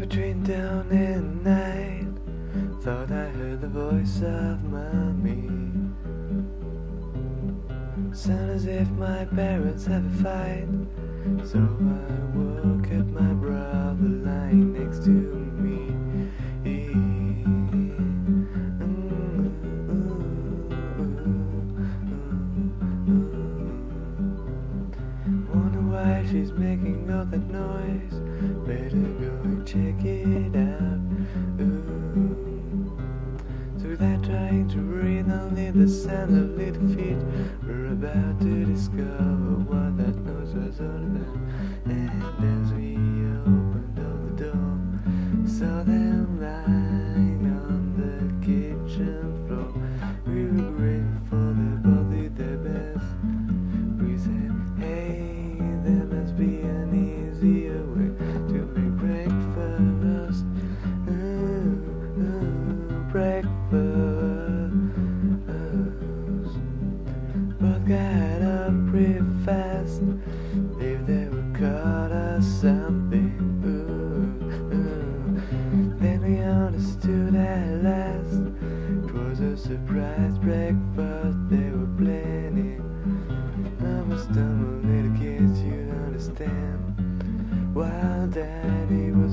Between dawn and night, thought I heard the voice of mommy. Sound as if my parents have a fight. So I woke up my brother lying next to me. Wonder why she's making all that noise. Better go and check it out. So that trying to breathe, only the sound of little feet. We're about to discover what that noise was all about. And as we opened up the door, saw them lying on the kitchen floor. We were grateful they both did their best. We said, hey, there must be an easier way to make breakfast. Breakfast. Both got up pretty fast, if they were caught or something. Then we understood at last, 'twas a surprise breakfast they were planning. I'm a stumble little kids, you'd understand, while Daddy was